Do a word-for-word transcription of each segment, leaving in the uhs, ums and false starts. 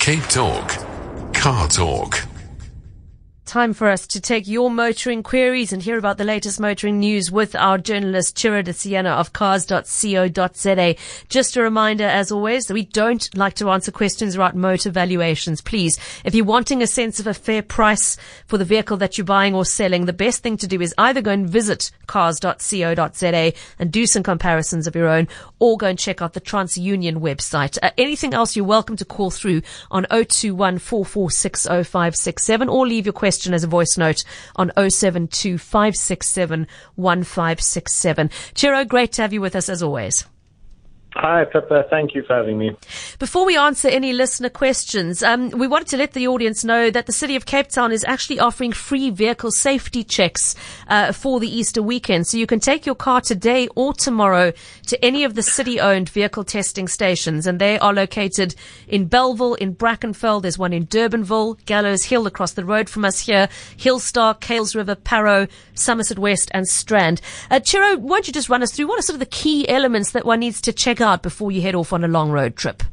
Cape Talk. Car Talk. Time for us to take your motoring queries and hear about the latest motoring news with our journalist Chiro de Siena of cars dot co dot za. Just a reminder, as always, that we don't like to answer questions about motor valuations. Please, if you're wanting a sense of a fair price for the vehicle that you're buying or selling, the best thing to do is either go and visit cars dot co dot za and do some comparisons of your own, or go and check out the TransUnion website. Uh, anything else, you're welcome to call through on zero two one, four four six zero five six seven or leave your question as a voice note on zero seven two, five six seven, one five six seven. Chiro, great to have you with us as always. Hi, Pippa. Thank you for having me. Before we answer any listener questions, um, we wanted to let the audience know that the City of Cape Town is actually offering free vehicle safety checks uh, for the Easter weekend. So you can take your car today or tomorrow to any of the city-owned vehicle testing stations, and they are located in Bellville, in Brackenfell. There's one in Durbanville, Gallows Hill across the road from us here, Hillstar, Kales River, Parow, Somerset West, and Strand. Uh, Chiro, won't you just run us through what are sort of the key elements that one needs to check out before you head off on a long road trip?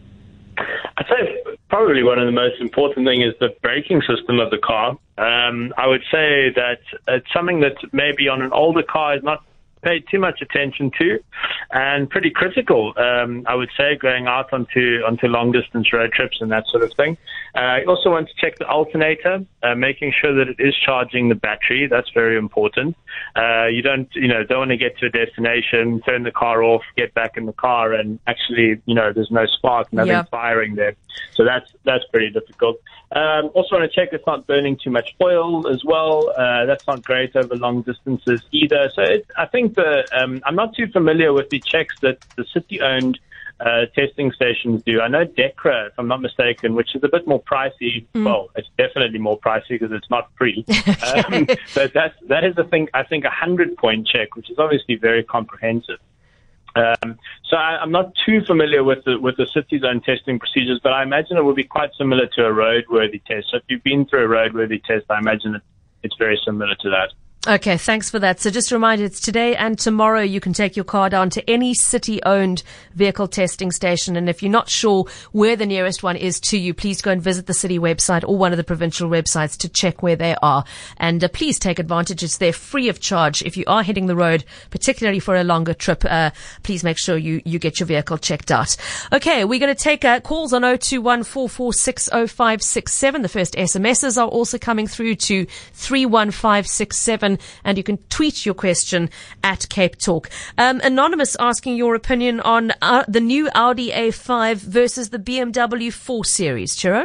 I'd say probably one of the most important things is the braking system of the car. Um, I would say that it's something that maybe on an older car is not paid too much attention to, and pretty critical, um, I would say, going out onto onto long distance road trips and that sort of thing. Uh, you also want to check the alternator, uh, making sure that it is charging the battery. That's very important. Uh, you don't, you know, don't want to get to a destination, turn the car off, get back in the car, and actually, you know, there's no spark, nothing yep. firing there. So that's that's pretty difficult. Um, also want to check it's not burning too much oil as well. Uh, that's not great over long distances either. So it, I think the um, I'm not too familiar with the checks that the city-owned uh, testing stations do. I know DEKRA, if I'm not mistaken, which is a bit more pricey. Mm. Well, it's definitely more pricey because it's not free. um, but that's, that is, a thing, I think, a hundred-point check, which is obviously very comprehensive. Um, so I, I'm not too familiar with the with the city's own testing procedures, but I imagine it will be quite similar to a roadworthy test. So if you've been through a roadworthy test, I imagine it, it's very similar to that. Okay, thanks for that. So just a reminder, it's today and tomorrow you can take your car down to any city-owned vehicle testing station. And if you're not sure where the nearest one is to you, please go and visit the city website or one of the provincial websites to check where they are. And uh, please take advantage. It's there free of charge. If you are hitting the road, particularly for a longer trip, uh, please make sure you, you get your vehicle checked out. Okay, we're going to take uh, calls on zero two one, four four six zero five six seven. The first S M Ses are also coming through to three one five six seven. And you can tweet your question at Cape Talk. Um, Anonymous asking your opinion on uh, the new Audi A five versus the B M W four Series. Chiro?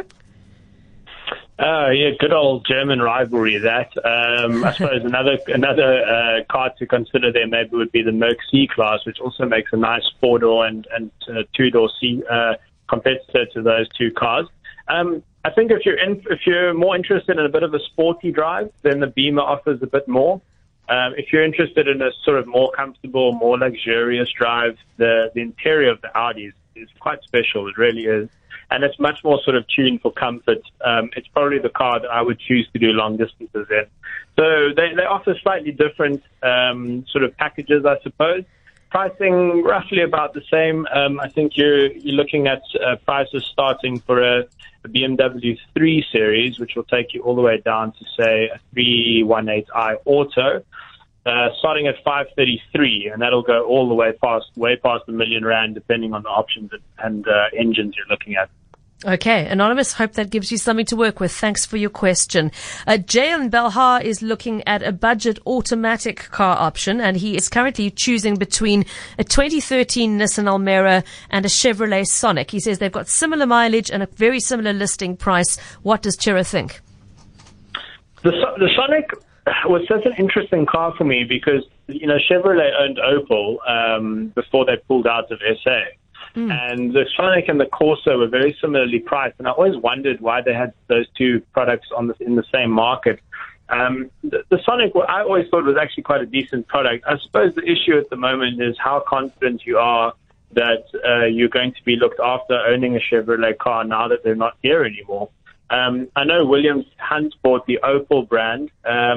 Uh, yeah, good old German rivalry, that. Um, I suppose another another uh, car to consider there maybe would be the Merc C-Class, which also makes a nice four-door and, and uh, two-door C uh, competitor to those two cars. Um, I think if you're in, if you're more interested in a bit of a sporty drive, then the Beamer offers a bit more. Um, if you're interested in a sort of more comfortable, more luxurious drive, the, the interior of the Audi is, is quite special. It really is. And it's much more sort of tuned for comfort. Um, it's probably the car that I would choose to do long distances in. So they, they offer slightly different um, sort of packages, I suppose. Pricing roughly about the same. Um, I think you're you're looking at uh, prices starting for a, a B M W three Series, which will take you all the way down to, say, a three eighteen i Auto, uh, starting at five thirty-three, and that'll go all the way past, way past a million rand, depending on the options and uh, engines you're looking at. Okay, Anonymous, hope that gives you something to work with. Thanks for your question. Uh, Jayan Belhar is looking at a budget automatic car option, and he is currently choosing between a twenty thirteen Nissan Almera and a Chevrolet Sonic. He says they've got similar mileage and a very similar listing price. What does Chiro think? The, the Sonic was such an interesting car for me because, you know, Chevrolet owned Opel um, before they pulled out of S A. Mm. And the Sonic and the Corsa were very similarly priced, and I always wondered why they had those two products on the, in the same market. Um, the, the Sonic, well, I always thought was actually quite a decent product. I suppose the issue at the moment is how confident you are that uh, you're going to be looked after owning a Chevrolet car now that they're not here anymore. Um, I know Williams Hunt bought the Opel brand. Um,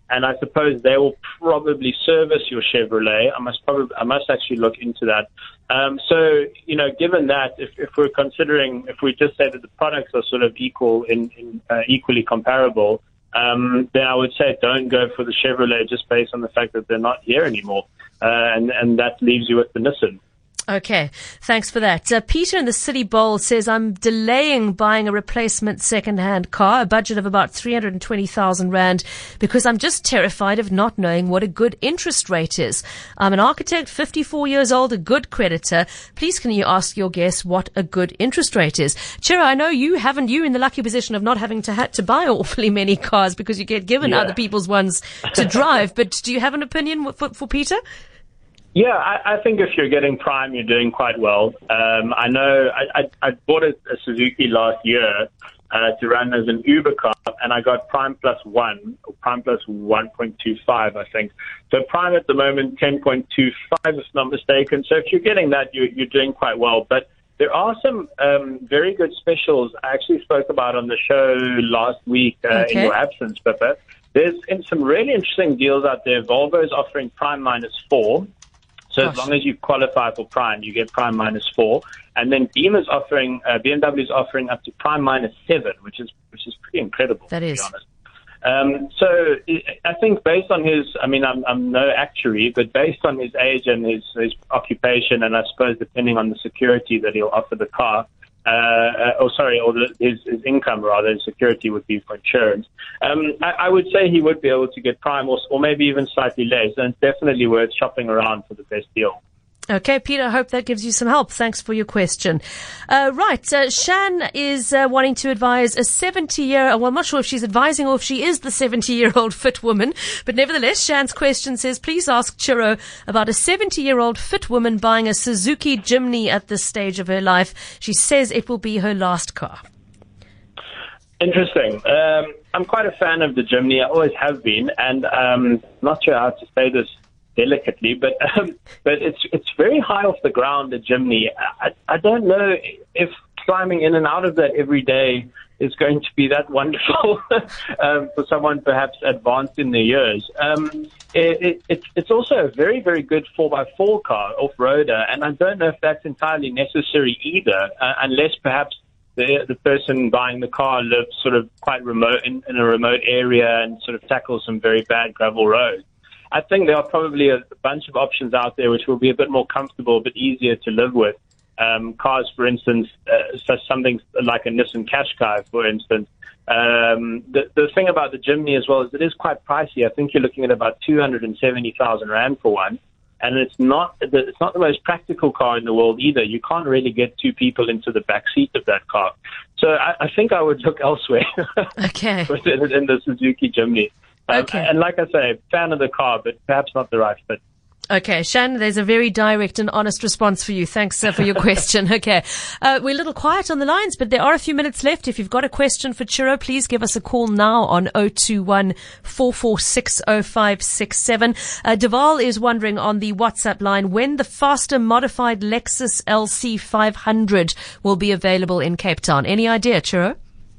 and I suppose they will probably service your Chevrolet. I must probably, I must actually look into that. Um, so, you know, given that, if, if we're considering, if we just say that the products are sort of equal in, in uh, equally comparable, um, then I would say don't go for the Chevrolet just based on the fact that they're not here anymore, uh, and and that leaves you with the Nissan. Okay, thanks for that. Uh, Peter in the City Bowl says, I'm delaying buying a replacement second-hand car, a budget of about three hundred twenty thousand rand, because I'm just terrified of not knowing what a good interest rate is. I'm an architect, fifty-four years old, a good creditor. Please can you ask your guests what a good interest rate is? Chiro, I know you haven't, you in the lucky position of not having to had to buy awfully many cars because you get given yeah. other people's ones to drive, but do you have an opinion for, for Peter? Yeah, I, I think if you're getting prime, you're doing quite well. Um, I know I, I, I bought a, a Suzuki last year uh, to run as an Uber car, and I got prime plus one, or prime plus one point two five, I think. So prime at the moment, ten point two five, if not mistaken. So if you're getting that, you're, you're doing quite well. But there are some um, very good specials I actually spoke about on the show last week uh, okay. in your absence, Pippa. There's in some really interesting deals out there. Volvo's offering prime minus four. So Gosh. As long as you qualify for prime, you get prime minus four, and then Beam is offering, uh, B M W is offering up to prime minus seven, which is which is pretty incredible. That to is. be honest. Um, so I think based on his, I mean, I'm, I'm no actuary, but based on his age and his, his occupation, and I suppose depending on the security that he'll offer the car, uh, oh sorry, or the, his, his income rather, his security would be for insurance. Um, I, I would say he would be able to get prime, or, or maybe even slightly less, and it's definitely worth shopping around for the best deal. Okay, Peter, I hope that gives you some help. Thanks for your question. Uh, right, uh, Shan is uh, wanting to advise a seventy-year, well, I'm not sure if she's advising or if she is the seventy-year-old fit woman, but nevertheless, Shan's question says, please ask Chiro about a seventy-year-old fit woman buying a Suzuki Jimny at this stage of her life. She says it will be her last car. Interesting. Um, I'm quite a fan of the Jimny. I always have been, and um, not sure how to say this delicately, but um, but it's it's very high off the ground, the Jimny. I, I don't know if climbing in and out of that every day is going to be that wonderful um, for someone perhaps advanced in their years. Um, it, it, it's it's also a very, very good four by four car, off-roader, and I don't know if that's entirely necessary either, uh, unless perhaps the the person buying the car lives sort of quite remote in, in a remote area and sort of tackles some very bad gravel roads. I think there are probably a bunch of options out there which will be a bit more comfortable, a bit easier to live with. Um, cars, for instance, uh, such something like a Nissan Qashqai, for instance. Um, the, the thing about the Jimny as well is it is quite pricey. I think you're looking at about two hundred seventy thousand rand for one. And it's not the, it's not the most practical car in the world either. You can't really get two people into the back seat of that car. So I, I think I would look elsewhere. Okay. in, in the Suzuki Jimny. Um, okay. And like I say, fan of the car, but perhaps not the right fit. Okay, Shan, there's a very direct and honest response for you. Thanks uh, for your question. Okay. Uh, we're a little quiet on the lines, but there are a few minutes left. If you've got a question for Chiro, please give us a call now on zero two one, four four six, zero five six seven. Uh, Deval is wondering on the WhatsApp line when the faster modified Lexus L C five hundred will be available in Cape Town. Any idea, Chiro?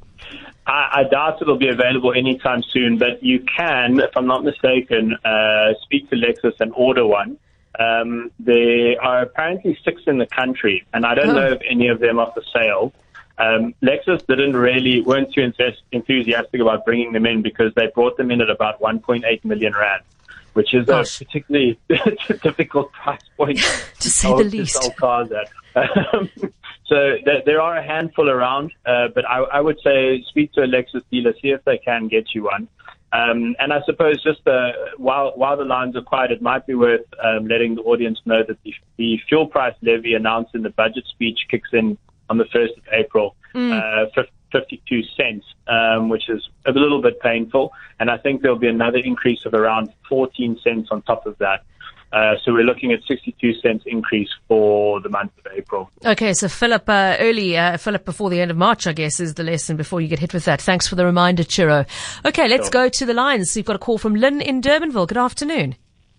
I, I doubt it'll be available anytime soon, but you can, if I'm not mistaken, uh, speak to Lexus and order one. Um, there are apparently six in the country, and I don't oh. know if any of them are for sale. Um, Lexus didn't really, weren't too enthusiastic about bringing them in because they brought them in at about one point eight million rand, which is Gosh. a particularly difficult price point to say the least. To sell cars at. Um, so th- there are a handful around, uh, but I, I would say speak to a Lexus dealer, see if they can get you one. Um, and I suppose just uh, while while the lines are quiet, it might be worth um, letting the audience know that the, the fuel price levy announced in the budget speech kicks in on the first of April, mm. uh, fifty-two cents, um, which is a little bit painful. And I think there'll be another increase of around fourteen cents on top of that. Uh, so we're looking at sixty-two cents increase for the month of April. Okay, so Philip, uh, early, uh, Philip, before the end of March, I guess, is the lesson before you get hit with that. Thanks for the reminder, Chiro. Okay, let's sure. go to the lines. So you've got a call from Lynn in Durbanville. Good afternoon.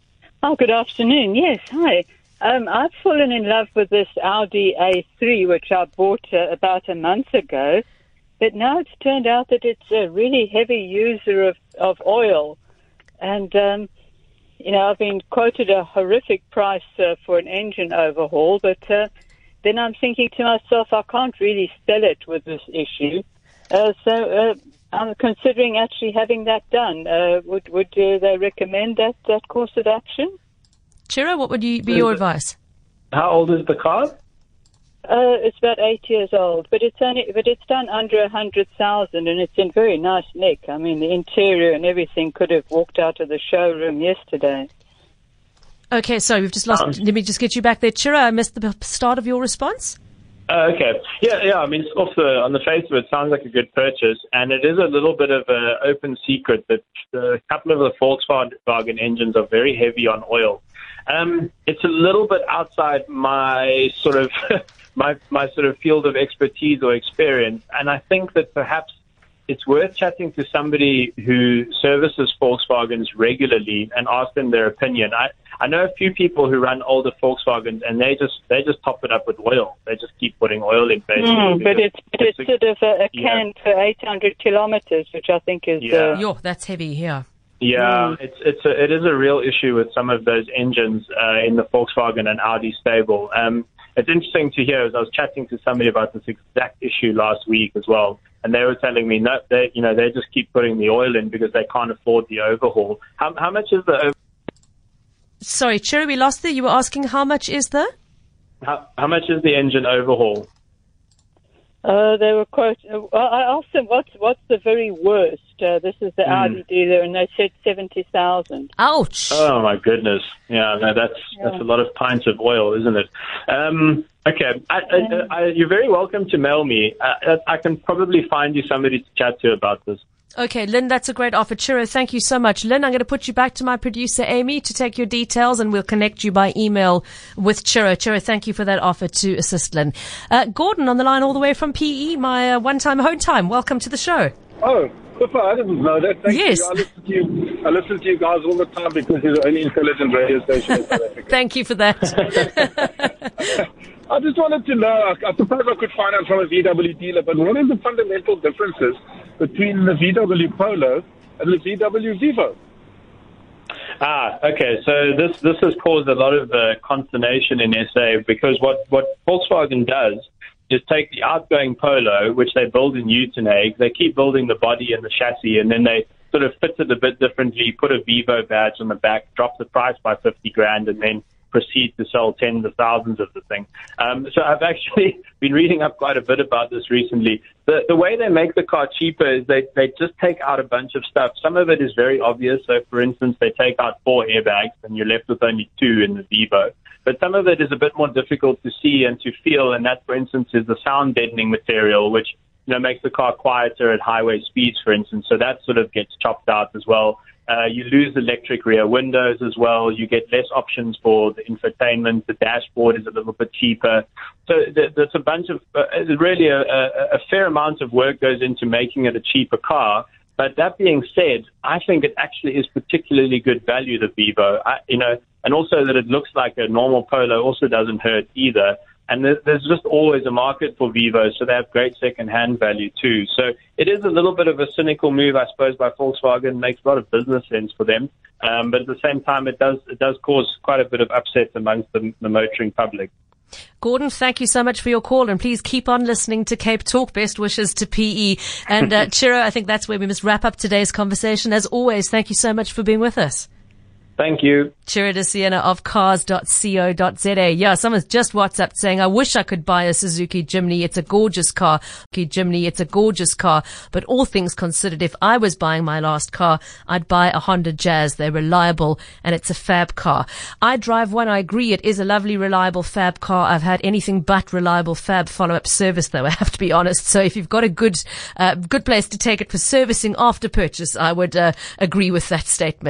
Oh, good afternoon. Yes, hi. Um, I've fallen in love with this Audi A three, which I bought uh, about a month ago. But now it's turned out that it's a really heavy user of, of oil. and um, you know, I've been quoted a horrific price uh, for an engine overhaul, but uh, then I'm thinking to myself, I can't really sell it with this issue. Uh, so uh, I'm considering actually having that done. Uh, would would uh, they recommend that, that course of action? Chiro, what would you, be your advice? How old is the car? Uh, it's about eight years old, but it's only but it's done under a hundred thousand, and it's in very nice nick. I mean, the interior and everything could have walked out of the showroom yesterday. Okay, sorry, we've just lost. Um, let me just get you back there, Chiro. I missed the start of your response. Uh, okay. Yeah, yeah. I mean, off the on the face of it, sounds like a good purchase, and it is a little bit of an open secret that a couple of the Volkswagen engines are very heavy on oil. Um, it's a little bit outside my sort of my my sort of field of expertise or experience, and I think that perhaps it's worth chatting to somebody who services Volkswagens regularly and ask them their opinion. I, I know a few people who run older Volkswagens, and they just they just top it up with oil. They just keep putting oil in, basically. Mm, but it's, it's, it's sort of a, a can yeah. for eight hundred kilometers, which I think is... Yeah. Uh, Yo, that's heavy, yeah. Yeah, Mm. it's it's a, it is a real issue with some of those engines uh, in the Volkswagen and Audi stable. Um, it's interesting to hear, as I was chatting to somebody about this exact issue last week as well, and they were telling me that they, you know, they just keep putting the oil in because they can't afford the overhaul. How how much is the over- Sorry, Chiro, we lost there. You were asking how much is the? how how much is the engine overhaul? Uh, they were quote. Uh, I asked them what's what's the very worst. Uh, this is the Mm. Audi dealer, and they said seventy thousand. Ouch. Oh my goodness! Yeah, no, that's Yeah. that's a lot of pints of oil, isn't it? Um, okay, I, I, I, you're very welcome to mail me. I, I can probably find you somebody to chat to about this. Okay, Lynn, that's a great offer. Chiro, thank you so much. Lynn, I'm going to put you back to my producer, Amy, to take your details, and we'll connect you by email with Chiro. Chiro, thank you for that offer to assist Lynn. Uh, Gordon on the line all the way from P E, my uh, one-time home time. Welcome to the show. Oh, Pippa, I didn't know that. Thank Yes. you. I listen to you. I listen to you guys all the time because you're the only intelligent radio station in South Africa. Thank you for that. I just wanted to know, I, I suppose I could find out from a V W dealer, but what are the fundamental differences between the V W Polo and the V W Vivo? Ah, okay. So this this has caused a lot of uh, consternation in S A because what, what Volkswagen does is take the outgoing Polo, which they build in Uitenhage, they keep building the body and the chassis, and then they sort of fit it a bit differently, put a Vivo badge on the back, drop the price by fifty grand, and then proceed to sell tens of thousands of the thing. Um, so I've actually been reading up quite a bit about this recently. The, the way they make the car cheaper is they, they just take out a bunch of stuff. Some of it is very obvious. So, for instance, they take out four airbags and you're left with only two in the Vivo. But some of it is a bit more difficult to see and to feel, and that, for instance, is the sound deadening material, which you know makes the car quieter at highway speeds, for instance. So that sort of gets chopped out as well. Uh, you lose electric rear windows as well. You get less options for the infotainment. The dashboard is a little bit cheaper. So th- there's a bunch of, uh, really a, a, a fair amount of work goes into making it a cheaper car. But that being said, I think it actually is particularly good value, the Vivo. I, you know, and also that it looks like a normal Polo also doesn't hurt either. And there's just always a market for Vivo, so they have great second-hand value too. So it is a little bit of a cynical move, I suppose, by Volkswagen. It makes a lot of business sense for them, um, but at the same time, it does it does cause quite a bit of upset amongst the, the motoring public. Gordon, thank you so much for your call, and please keep on listening to Cape Talk. Best wishes to P E. And uh, Chiro, I think that's where we must wrap up today's conversation. As always, thank you so much for being with us. Thank you. Chiro de Siena of cars dot co dot za. Yeah, someone's just WhatsApped saying, I wish I could buy a Suzuki Jimny. It's a gorgeous car. Suzuki Jimny, it's a gorgeous car. But all things considered, if I was buying my last car, I'd buy a Honda Jazz. They're reliable and it's a fab car. I drive one. I agree. It is a lovely, reliable fab car. I've had anything but reliable fab follow-up service, though, I have to be honest. So if you've got a good, uh, good place to take it for servicing after purchase, I would uh, agree with that statement.